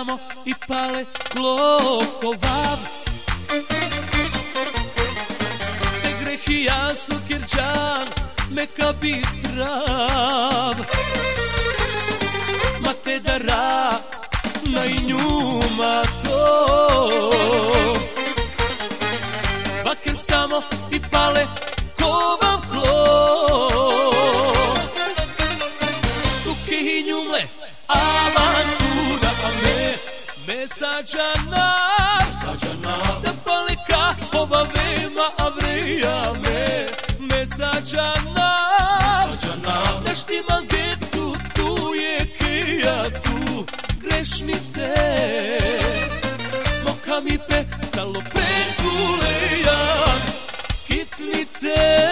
samo i pale klokovav. Te grehi ja su kirđan, meka bistrav. Ma te dara na njuma to. Vaker samo i pale kovam klo. Tuke i njumle avantura, a me sađana da pale kahova vema avreja me sađana da štima getu tu je keja tu grešnice moka mi pe talo prekulejan skitnice.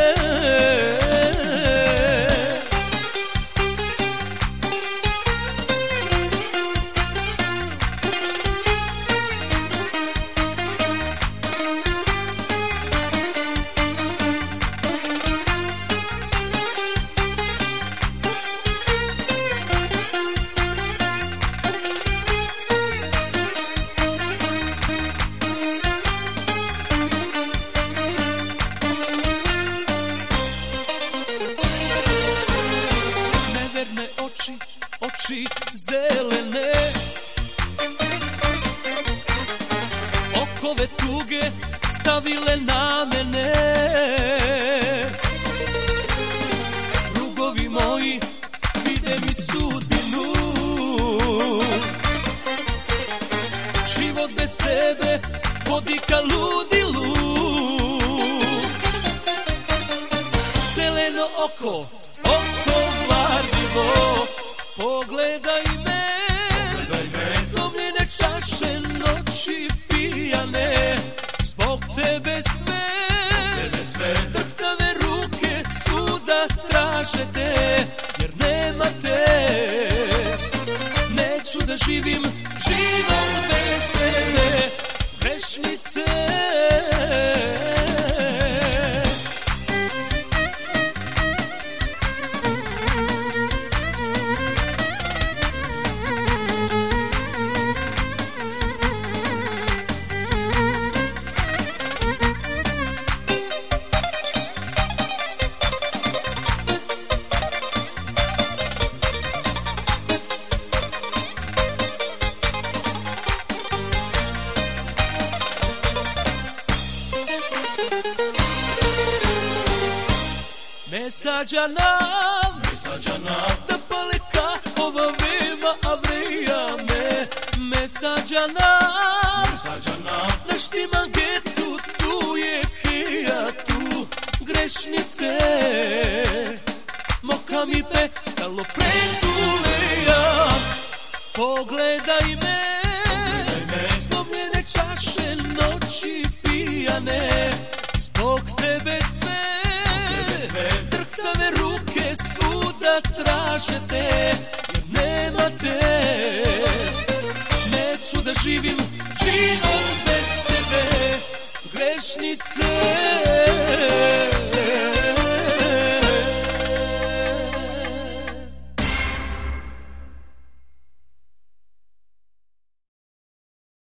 Oči zelene, okove tuge stavile na mene. Drugovi moji vide mi sudbinu, život bez tebe vodi ka ludilu. Zeleno oko vardivo, pogledaj me, slomljene čaše noći pijane, zbog tebe sve, drhtave ruke suda traže te, jer nema te. Neću da živim život bez tebe, grešnice. Me sađanam da pale kahova vema avreja me sađanam na štima getu tu je keja tu grešnice moka mi pe talo pretuleja. Pogledaj me, slomljene čaše noći pijane, zbog tebe sve, drhtave ruke svuda traže te, jer nema te. Neću da živim život bez tebe, grešnice.